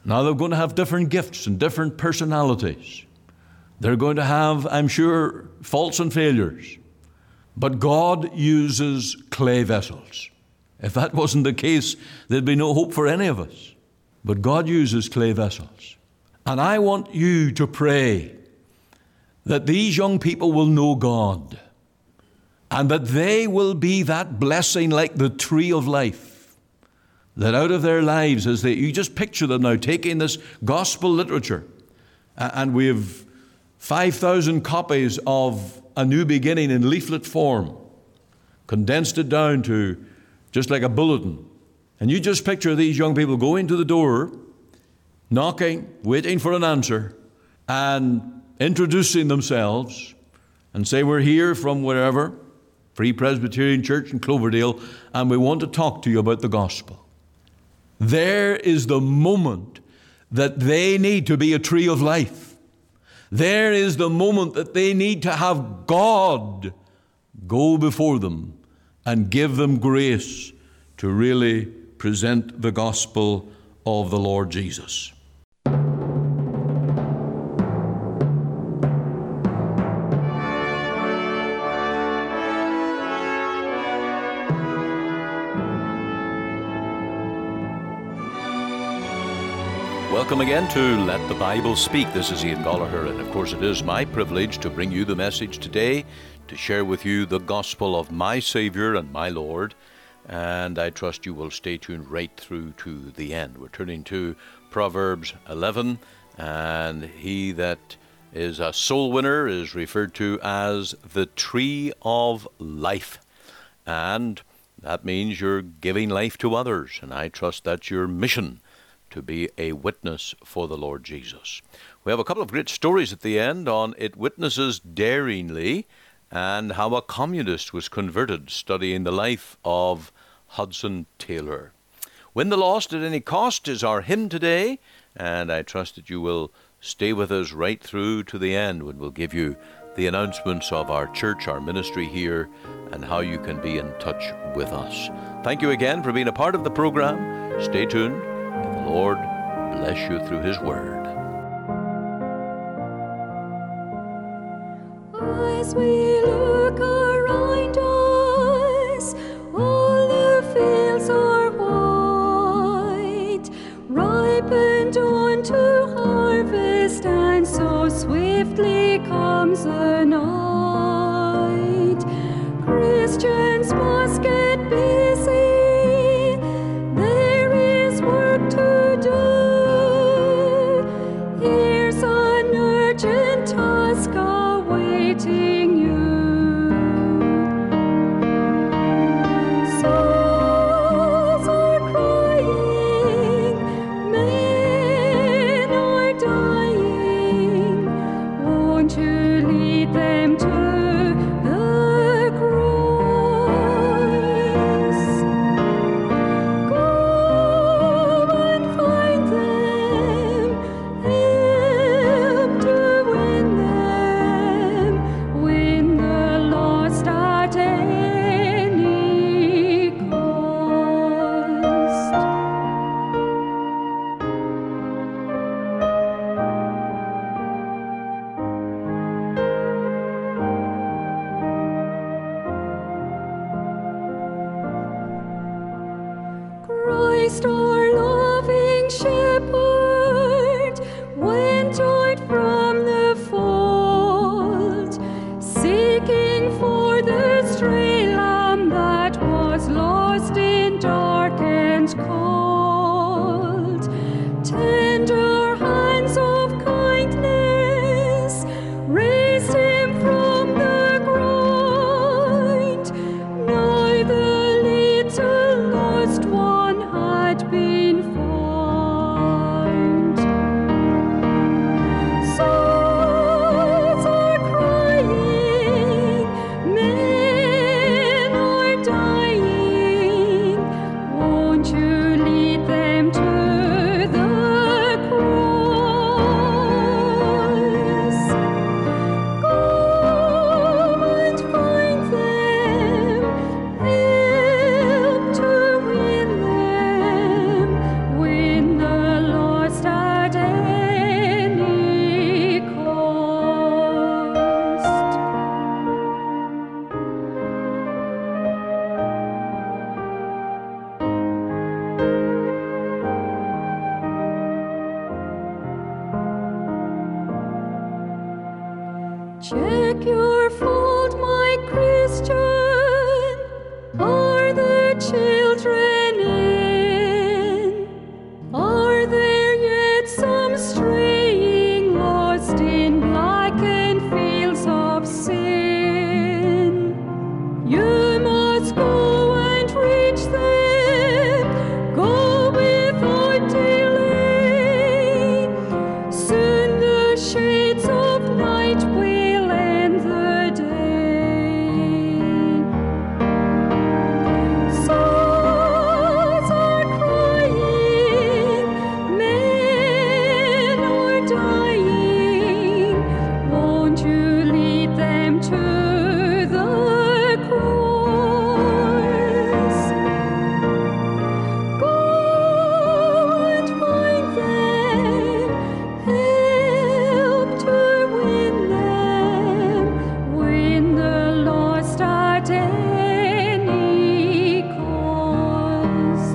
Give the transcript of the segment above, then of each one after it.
Now they're going to have different gifts and different personalities. They're going to have, I'm sure, faults and failures. But God uses clay vessels. If that wasn't the case, there'd be no hope for any of us. But God uses clay vessels. And I want you to pray that these young people will know God and that they will be that blessing like the tree of life, that out of their lives, as you just picture them now taking this gospel literature, and we have 5,000 copies of A New Beginning in leaflet form, condensed it down to just like a bulletin. And you just picture these young people going to the door, knocking, waiting for an answer, and introducing themselves and say, we're here from wherever, Free Presbyterian Church in Cloverdale, and we want to talk to you about the gospel. There is the moment that they need to be a tree of life. There is the moment that they need to have God go before them and give them grace to really present the gospel of the Lord Jesus. Welcome again to Let the Bible Speak. This is Ian Gallagher, and of course it is my privilege to bring you the message today, to share with you the gospel of my Savior and my Lord, and I trust you will stay tuned right through to the end. We're turning to Proverbs 11, and he that is a soul winner is referred to as the tree of life, and that means you're giving life to others, and I trust that's your mission, to be a witness for the Lord Jesus. We have a couple of great stories at the end on It Witnesses Daringly and how a communist was converted studying the life of Hudson Taylor. Win the Lost at Any Cost is our hymn today, and I trust that you will stay with us right through to the end when we'll give you the announcements of our church, our ministry here, and how you can be in touch with us. Thank you again for being a part of the program. Stay tuned. The Lord bless you through His Word. As we look around us, all the fields are white, ripened unto harvest, and so swiftly comes the night. Christians must get busy. Task awaiting you. Souls are crying, men are dying. Won't you lead them to the cross? Take your fault, my Christian, are the children in? Are there yet some straying, lost in blackened fields of sin? You must go and reach them, go without delay. Soon the shades of night will end the day. Souls are crying, men are dying. Won't you lead them to the cross? Go and find them, help to win them, win the lost at any cost.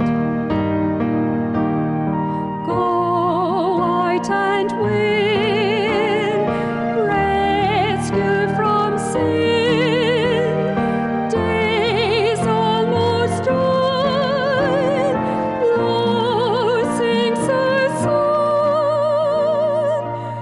Go out and win, rescue from sin. Days almost done, low sinks the sun.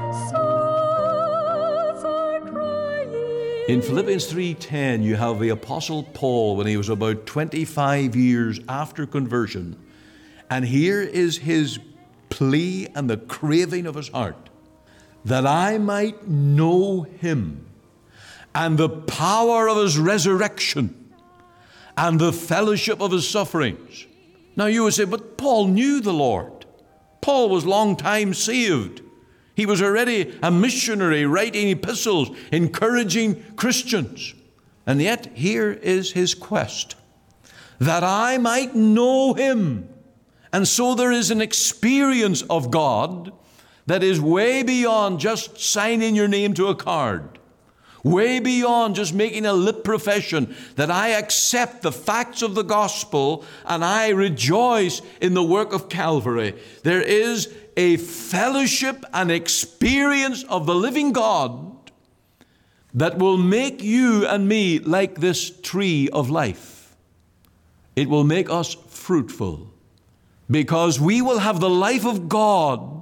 Souls are crying. In Philippians 3:10, you have the Apostle Paul when he was about 25 years after conversion. And here is his plea and the craving of his heart, that I might know him and the power of his resurrection and the fellowship of his sufferings. Now you would say, but Paul knew the Lord. Paul was long time saved. He was already a missionary writing epistles, encouraging Christians. And yet here is his quest, that I might know him. And so there is an experience of God that is way beyond just signing your name to a card, way beyond just making a lip profession that I accept the facts of the gospel and I rejoice in the work of Calvary. There is a fellowship and experience of the living God that will make you and me like this tree of life. It will make us fruitful because we will have the life of God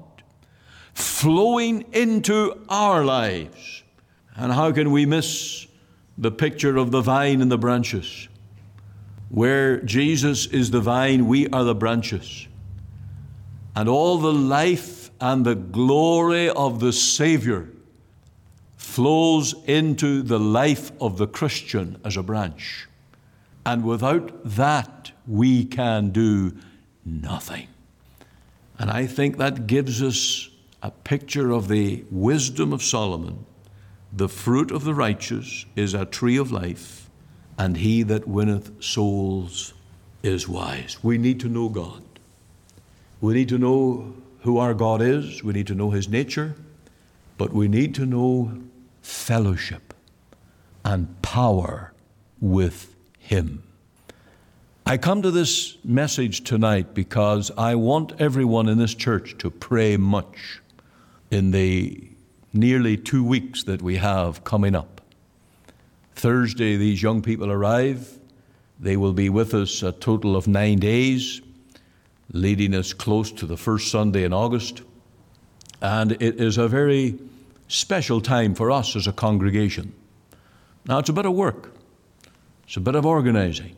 flowing into our lives. And how can we miss the picture of the vine and the branches? Where Jesus is the vine, we are the branches. And all the life and the glory of the Savior flows into the life of the Christian as a branch. And without that, we can do nothing. And I think that gives us a picture of the wisdom of Solomon. The fruit of the righteous is a tree of life, and he that winneth souls is wise. We need to know God. We need to know who our God is. We need to know his nature. But we need to know fellowship and power with him. I come to this message tonight because I want everyone in this church to pray much in the nearly 2 weeks that we have coming up. Thursday, these young people arrive. They will be with us a total of 9 days, leading us close to the first Sunday in August. And it is a very special time for us as a congregation. Now, it's a bit of work. It's a bit of organizing.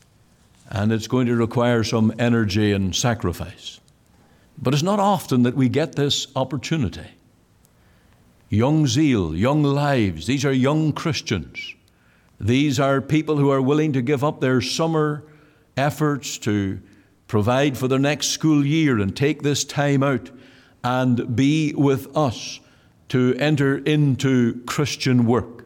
And it's going to require some energy and sacrifice. But it's not often that we get this opportunity. Young zeal, young lives, these are young Christians. These are people who are willing to give up their summer efforts to provide for their next school year and take this time out and be with us to enter into Christian work.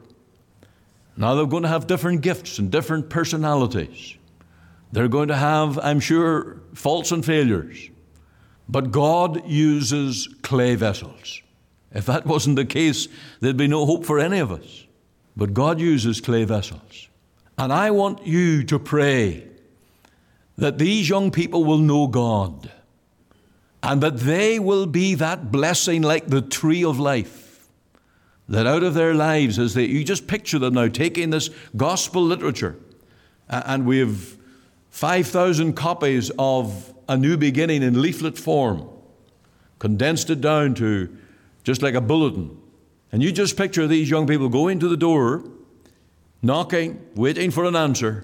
Now they're going to have different gifts and different personalities. They're going to have, I'm sure, faults and failures. But God uses clay vessels. If that wasn't the case, there'd be no hope for any of us. But God uses clay vessels. And I want you to pray that these young people will know God and that they will be that blessing like the tree of life that out of their lives, as you just picture them now taking this gospel literature, and we have 5,000 copies of A New Beginning in leaflet form, condensed it down to just like a bulletin. And you just picture these young people going to the door, knocking, waiting for an answer,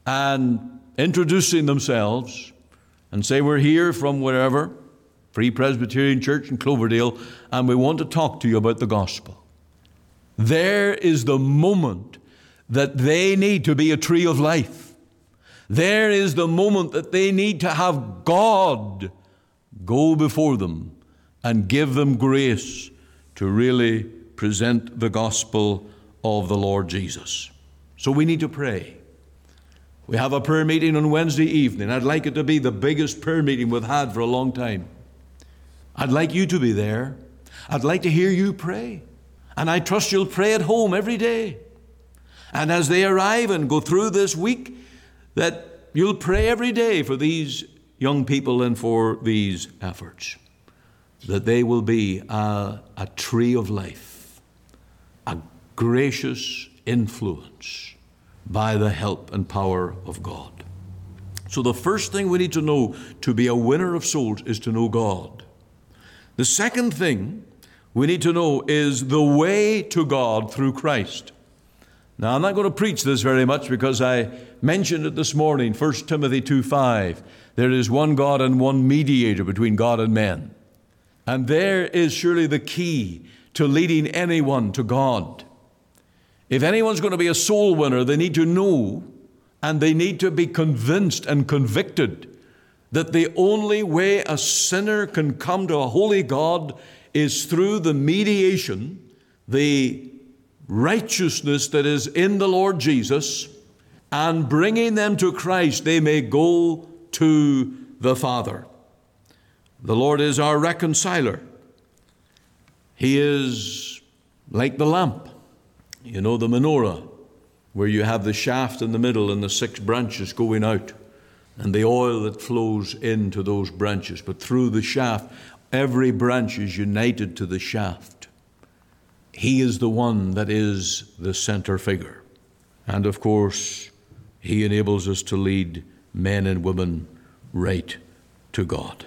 and introducing themselves and say, we're here from wherever, Free Presbyterian Church in Cloverdale, and we want to talk to you about the gospel. There is the moment that they need to be a tree of life. There is the moment that they need to have God go before them and give them grace to really present the gospel of the Lord Jesus. So we need to pray. We have a prayer meeting on Wednesday evening. I'd like it to be the biggest prayer meeting we've had for a long time. I'd like you to be there. I'd like to hear you pray. And I trust you'll pray at home every day. And as they arrive and go through this week, that you'll pray every day for these young people and for these efforts, that they will be a tree of life, a gracious influence by the help and power of God. So the first thing we need to know to be a winner of souls is to know God. The second thing we need to know is the way to God through Christ. Now, I'm not going to preach this very much because I mentioned it this morning, 1 Timothy 2:5. There is one God and one mediator between God and men. And there is surely the key to leading anyone to God. If anyone's going to be a soul winner, they need to know and they need to be convinced and convicted that the only way a sinner can come to a holy God is through the mediation, the righteousness that is in the Lord Jesus, and bringing them to Christ, they may go to the Father. The Lord is our reconciler. He is like the lamp. You know, the menorah, where you have the shaft in the middle and the 6 branches going out, and the oil that flows into those branches. But through the shaft, every branch is united to the shaft. He is the one that is the center figure. And of course, He enables us to lead men and women right to God.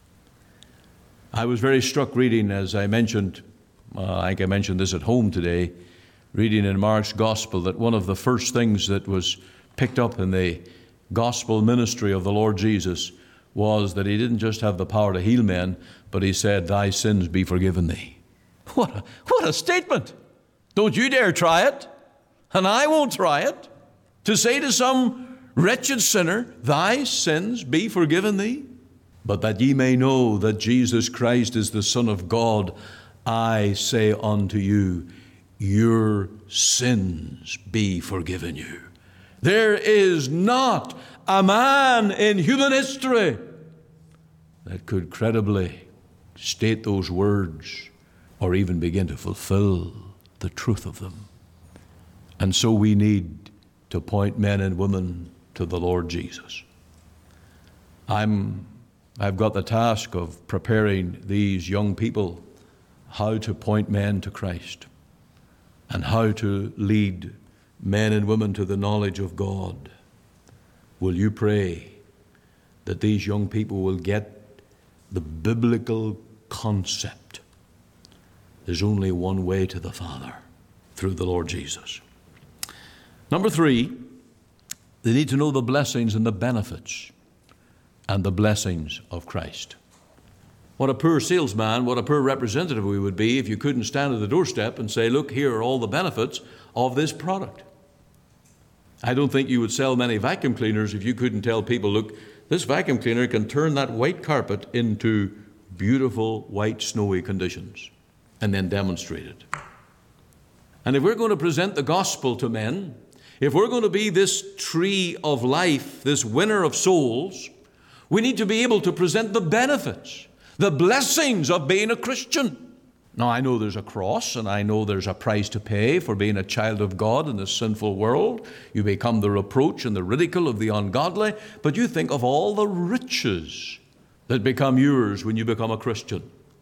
I was very struck reading, as I mentioned, I think I mentioned this at home today, reading in Mark's Gospel, that one of the first things that was picked up in the gospel ministry of the Lord Jesus was that He didn't just have the power to heal men, but He said, thy sins be forgiven thee. What a statement. Don't you dare try it, and I won't try it, to say to some wretched sinner, thy sins be forgiven thee. But that ye may know that Jesus Christ is the Son of God, I say unto you, your sins be forgiven you. There is not a man in human history that could credibly state those words or even begin to fulfill the truth of them. And so we need to point men and women to the Lord Jesus. I've got the task of preparing these young people how to point men to Christ and how to lead men and women to the knowledge of God. Will you pray that these young people will get the biblical concept? There's only one way to the Father, through the Lord Jesus. Number 3, they need to know the blessings and the benefits and the blessings of Christ. What a poor salesman, what a poor representative we would be if you couldn't stand at the doorstep and say, look, here are all the benefits of this product. I don't think you would sell many vacuum cleaners if you couldn't tell people, look, this vacuum cleaner can turn that white carpet into beautiful, white, snowy conditions, and then demonstrate it. And if we're going to present the gospel to men, if we're going to be this tree of life, this winner of souls, we need to be able to present the benefits, the blessings of being a Christian. Now, I know there's a cross, and I know there's a price to pay for being a child of God in this sinful world. You become the reproach and the ridicule of the ungodly, but you think of all the riches that become yours when you become a Christian.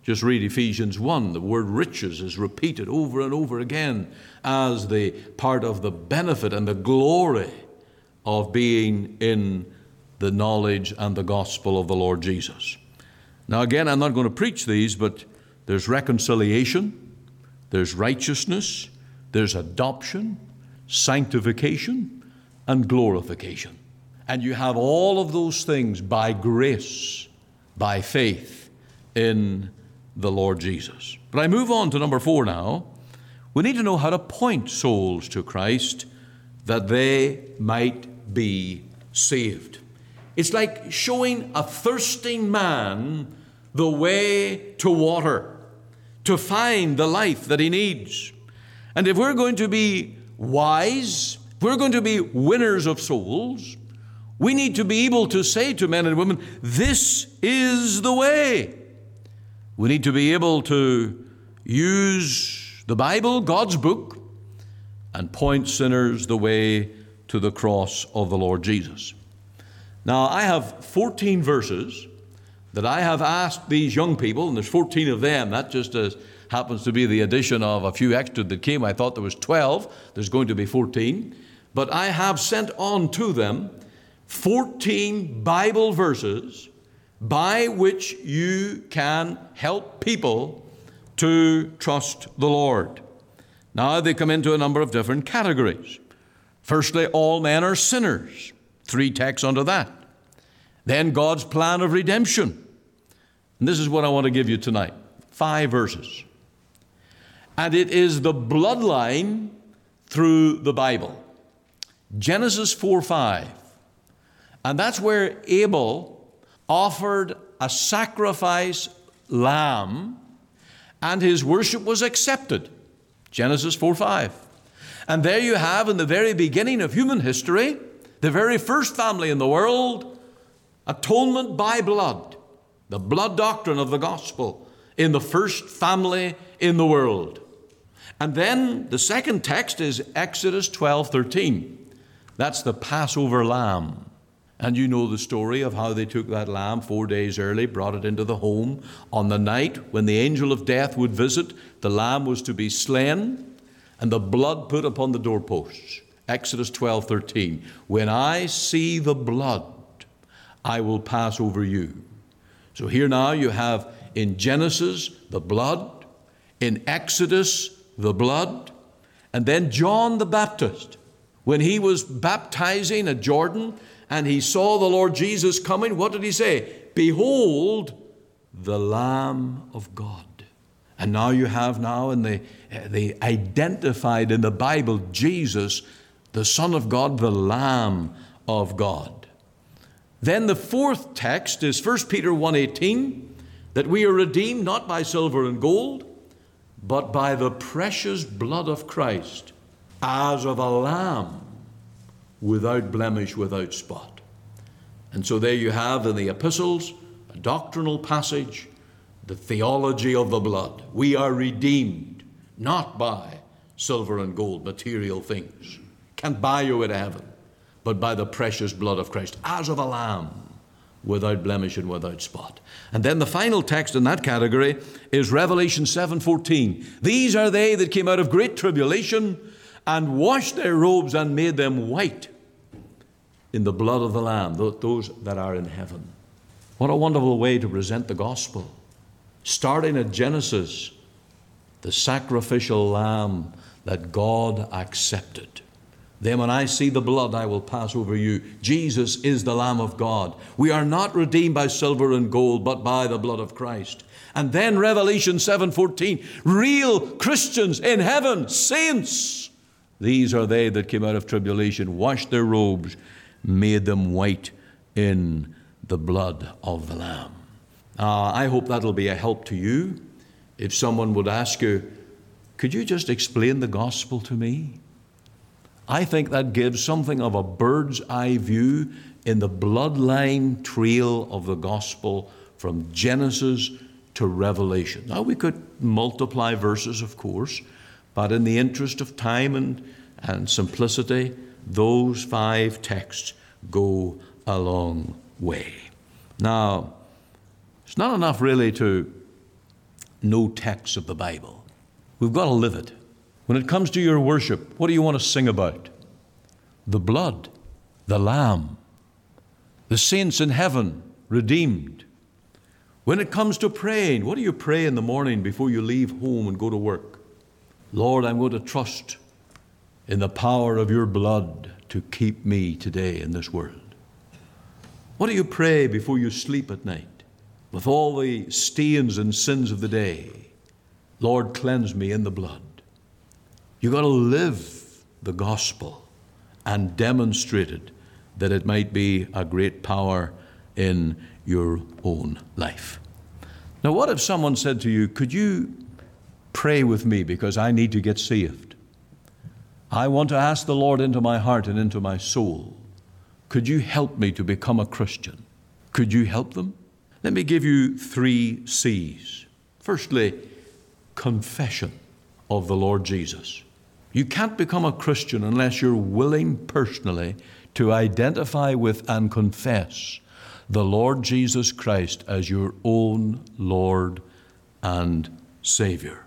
Just read Ephesians 1. The word riches is repeated over and over again as the part of the benefit and the glory of being in the knowledge and the gospel of the Lord Jesus. Now again, I'm not going to preach these, but there's reconciliation, there's righteousness, there's adoption, sanctification, and glorification. And you have all of those things by grace, by faith in the Lord Jesus. But I move on to number 4 now. We need to know how to point souls to Christ that they might be saved. It's like showing a thirsting man the way to water, to find the life that he needs. And if we're going to be wise, if we're going to be winners of souls, we need to be able to say to men and women, this is the way. We need to be able to use the Bible, God's book, and point sinners the way to the cross of the Lord Jesus. Now, I have 14 verses that I have asked these young people, and there's 14 of them. That just happens to be the addition of a few extra that came. I thought there was 12. There's going to be 14. But I have sent on to them 14 Bible verses by which you can help people to trust the Lord. Now they come into a number of different categories. Firstly, all men are sinners. 3 texts under that. Then God's plan of redemption. And this is what I want to give you tonight. 5 verses. And it is the bloodline through the Bible. Genesis 4:5. And that's where Abel offered a sacrifice lamb, and his worship was accepted. Genesis 4:5. And there you have, in the very beginning of human history, the very first family in the world, atonement by blood, the blood doctrine of the gospel in the first family in the world. And then the second text is Exodus 12:13. That's the Passover lamb. And you know the story of how they took that lamb 4 days early, brought it into the home. On the night when the angel of death would visit, the lamb was to be slain and the blood put upon the doorposts. Exodus 12:13. When I see the blood, I will pass over you. So here now you have in Genesis the blood, in Exodus the blood, and then John the Baptist, when he was baptizing at Jordan and he saw the Lord Jesus coming, what did he say? Behold, the Lamb of God. And now you have in the identified in the Bible, Jesus, the Son of God, the Lamb of God. Then the fourth text is 1 Peter 1:18, that we are redeemed not by silver and gold, but by the precious blood of Christ, as of a lamb, without blemish, without spot. And so there you have in the epistles a doctrinal passage, the theology of the blood. We are redeemed not by silver and gold, material things. Can't buy you into heaven, but by the precious blood of Christ, as of a lamb, without blemish and without spot. And then the final text in that category is Revelation 7:14. These are they that came out of great tribulation and washed their robes and made them white in the blood of the Lamb, those that are in heaven. What a wonderful way to present the gospel. Starting at Genesis, the sacrificial lamb that God accepted. Then when I see the blood, I will pass over you. Jesus is the Lamb of God. We are not redeemed by silver and gold, but by the blood of Christ. And then Revelation 7:14, real Christians in heaven, saints. These are they that came out of tribulation, washed their robes, made them white in the blood of the Lamb. I hope that'll be a help to you. If someone would ask you, could you just explain the gospel to me? I think that gives something of a bird's eye view in the bloodline trail of the gospel from Genesis to Revelation. Now, we could multiply verses, of course, but in the interest of time and simplicity, those 5 texts go a long way. Now, it's not enough really to no text of the Bible. We've got to live it. When it comes to your worship, what do you want to sing about? The blood, the Lamb, the saints in heaven, redeemed. When it comes to praying, what do you pray in the morning before you leave home and go to work? Lord, I'm going to trust in the power of your blood to keep me today in this world. What do you pray before you sleep at night? With all the stains and sins of the day, Lord, cleanse me in the blood. You've got to live the gospel and demonstrate it, that it might be a great power in your own life. Now, what if someone said to you, could you pray with me because I need to get saved? I want to ask the Lord into my heart and into my soul. Could you help me to become a Christian? Could you help them? Let me give you 3 C's. Firstly, confession of the Lord Jesus. You can't become a Christian unless you're willing personally to identify with and confess the Lord Jesus Christ as your own Lord and Savior.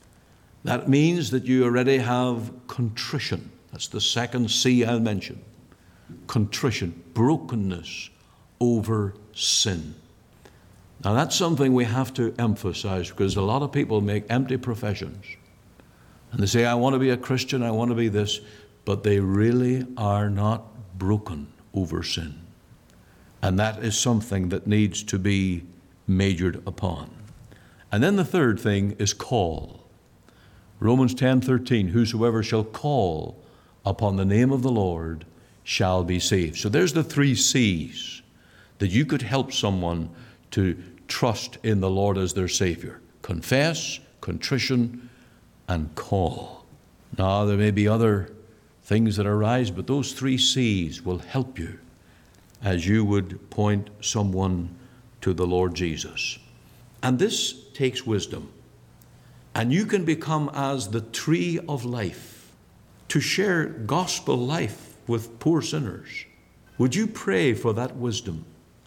That means that you already have contrition. That's the second C I'll mention. Contrition, brokenness over sin. Now that's something we have to emphasize, because a lot of people make empty professions. And they say, I want to be a Christian, I want to be this, but they really are not broken over sin. And that is something that needs to be majored upon. And then the third thing is call. Romans 10:13, whosoever shall call upon the name of the Lord shall be saved. So there's the 3 C's that you could help someone to trust in the Lord as their Savior. Confess, contrition, and call. Now, there may be other things that arise, but those 3 C's will help you as you would point someone to the Lord Jesus. And this takes wisdom. And you can become as the tree of life to share gospel life with poor sinners. Would you pray for that wisdom?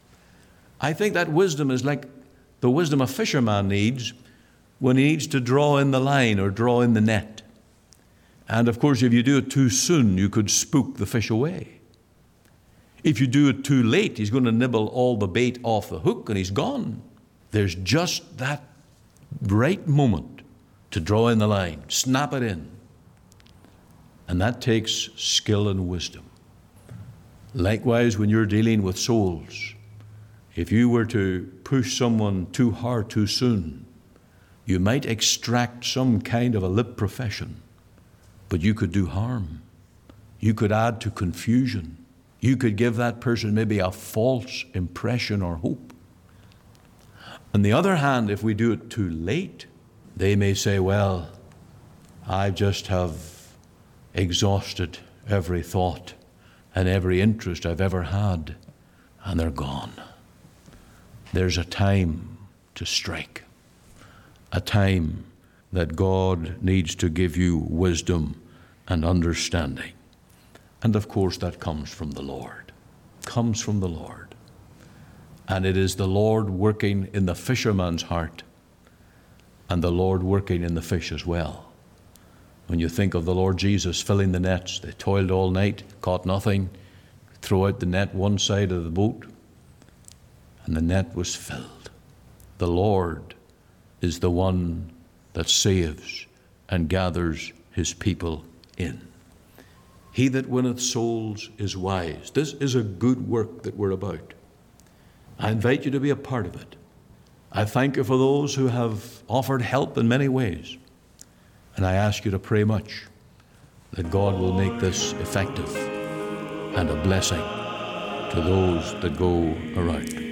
I think that wisdom is like the wisdom a fisherman needs when he needs to draw in the line or draw in the net. And of course, if you do it too soon, you could spook the fish away. If you do it too late, he's going to nibble all the bait off the hook and he's gone. There's just that right moment to draw in the line, snap it in. And that takes skill and wisdom. Likewise, when you're dealing with souls, if you were to push someone too hard too soon, you might extract some kind of a lip profession, but you could do harm. You could add to confusion. You could give that person maybe a false impression or hope. On the other hand, if we do it too late, they may say, well, I just have exhausted every thought and every interest I've ever had, and they're gone. There's a time to strike, a time that God needs to give you wisdom and understanding. And of course, that comes from the Lord. Comes from the Lord. And it is the Lord working in the fisherman's heart and the Lord working in the fish as well. When you think of the Lord Jesus filling the nets, they toiled all night, caught nothing, throw out the net one side of the boat, and the net was filled. The Lord is the one that saves and gathers his people in. He that winneth souls is wise. This is a good work that we're about. I invite you to be a part of it. I thank you for those who have offered help in many ways. And I ask you to pray much that God will make this effective and a blessing to those that go around.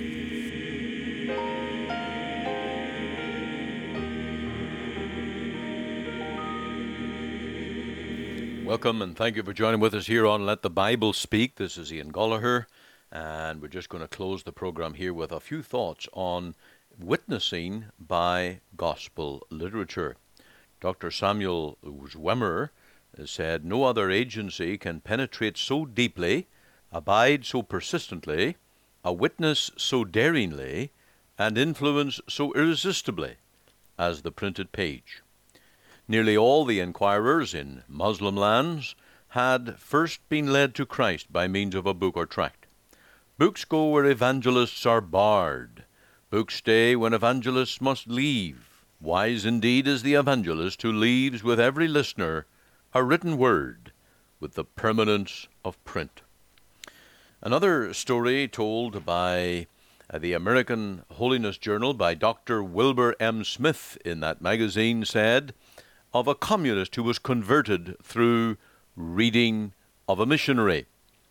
Welcome and thank you for joining with us here on Let the Bible Speak. This is Ian Gollaher, and we're just going to close the program here with a few thoughts on witnessing by gospel literature. Dr. Samuel Zwemer said, no other agency can penetrate so deeply, abide so persistently, a witness so daringly, and influence so irresistibly as the printed page. Nearly all the inquirers in Muslim lands had first been led to Christ by means of a book or tract. Books go where evangelists are barred. Books stay when evangelists must leave. Wise indeed is the evangelist who leaves with every listener a written word with the permanence of print. Another story told by the American Holiness Journal by Dr. Wilbur M. Smith in that magazine said of a communist who was converted through reading of a missionary.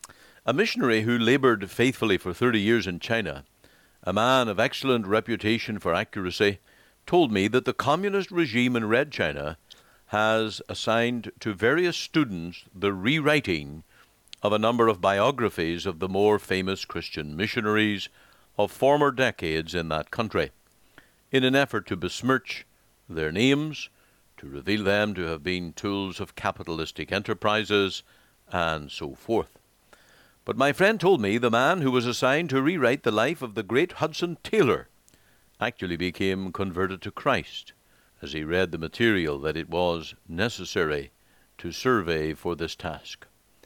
A missionary who labored faithfully for 30 years in China, a man of excellent reputation for accuracy, told me that the communist regime in Red China has assigned to various students the rewriting of a number of biographies of the more famous Christian missionaries of former decades in that country, in an effort to besmirch their names, to reveal them to have been tools of capitalistic enterprises, and so forth. But my friend told me the man who was assigned to rewrite the life of the great Hudson Taylor actually became converted to Christ as he read the material that it was necessary to survey for this task.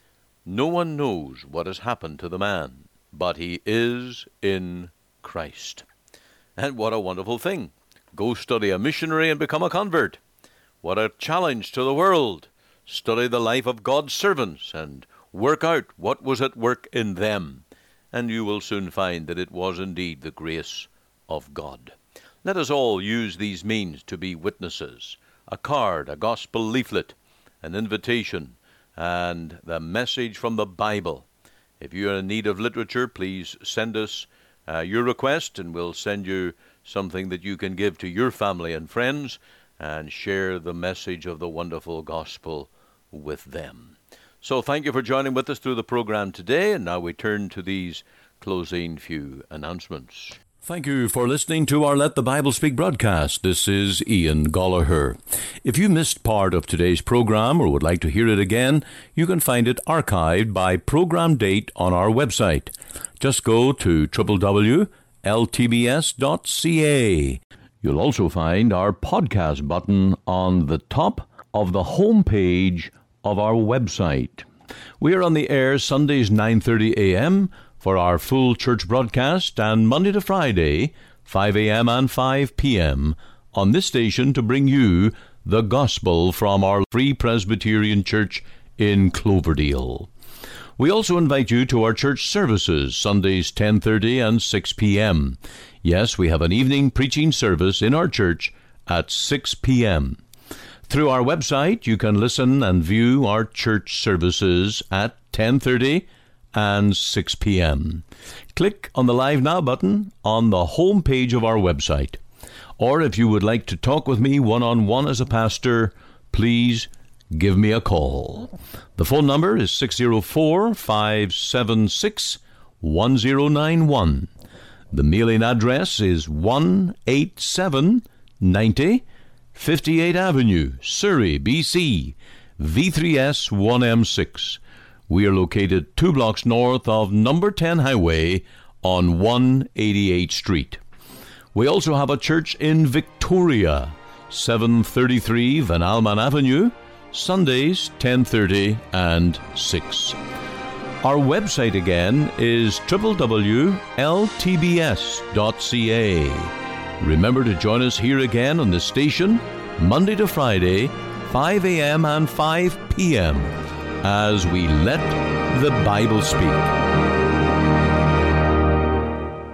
No one knows what has happened to the man, but he is in Christ. And what a wonderful thing. Go study a missionary and become a convert. What a challenge to the world. Study the life of God's servants and work out what was at work in them, and you will soon find that it was indeed the grace of God. Let us all use these means to be witnesses. A card, a gospel leaflet, an invitation, and the message from the Bible. If you are in need of literature, please send us your request, and we'll send you something that you can give to your family and friends and share the message of the wonderful gospel with them. So thank you for joining with us through the program today, and now we turn to these closing few announcements. Thank you for listening to our Let the Bible Speak broadcast. This is Ian Gollaher. If you missed part of today's program or would like to hear it again, you can find it archived by program date on our website. Just go to www.ltbs.ca. You'll also find our podcast button on the top of the home page of our website. We are on the air Sundays 9:30 a.m., for our full church broadcast, and Monday to Friday, 5 a.m. and 5 p.m. on this station to bring you the gospel from our Free Presbyterian Church in Cloverdale. We also invite you to our church services, Sundays 10:30 and 6 p.m. Yes, we have an evening preaching service in our church at 6 p.m. Through our website, you can listen and view our church services at 10:30 and 6 p.m. Click on the Live Now button on the home page of our website. Or if you would like to talk with me one-on-one as a pastor, please give me a call. The phone number is 604-576-1091. The mailing address is 18790 58th Avenue, Surrey, BC, V3S 1M6. We are located 2 blocks north of number 10 Highway on 188th Street. We also have a church in Victoria, 733 Van Alman Avenue, Sundays 10:30 and 6. Our website again is www.ltbs.ca. Remember to join us here again on this station, Monday to Friday, 5 a.m. and 5 p.m., as we let the Bible speak.